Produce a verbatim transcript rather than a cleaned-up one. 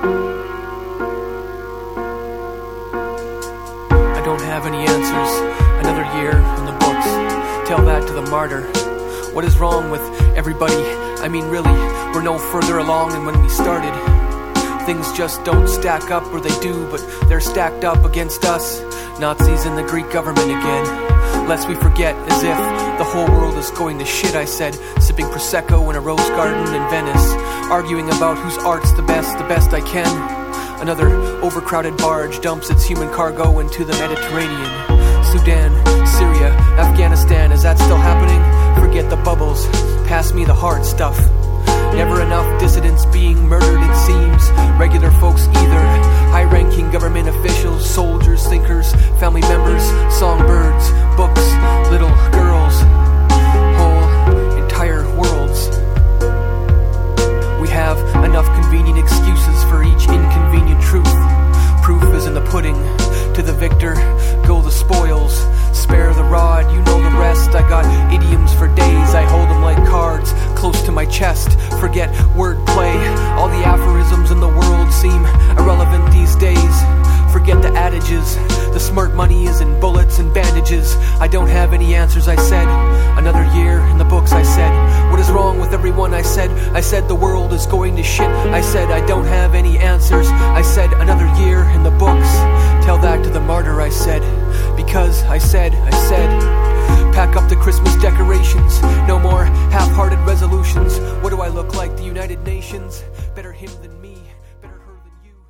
I don't have any answers. Another year in the books. Tell that to the martyr. What is wrong with everybody? I mean, really, we're no further along than when we started. Things just don't stack up, or they do, but they're stacked up against us. Nazis and the Greek government again. Lest we forget, as if the whole world is going to shit, I said, sipping Prosecco in a rose garden in Venice, arguing about whose art's the best, the best I can. Another overcrowded barge dumps its human cargo into the Mediterranean. Sudan, Syria, Afghanistan, is that still happening? Forget the bubbles, pass me the hard stuff. Never enough dissidents being murdered, it seems. Regular folks either. High-ranking government officials, soldiers, thinkers, family members, songbirds, books, little girls, whole entire worlds. We have enough convenient excuses for each inconvenient truth. Proof is in the pudding. To the victor go the spoils. Spare the rod, you know the rest. I got idioms for days, I hold them like cards close to my chest. Forget wordplay, all the aphorisms in the world seem irrelevant these days. Forget the adages, the smart money is in bullets and bandages. I don't have any answers, I said. Another year in the books, I said. What is wrong with everyone, I said. I said the world is going to shit. I said I don't have any answers. I said another year in the books. Tell that to the martyr, I said. Because I said, I said, pack up the Christmas decorations. No more half-hearted resolutions. What do I look like, the United Nations? Better him than me.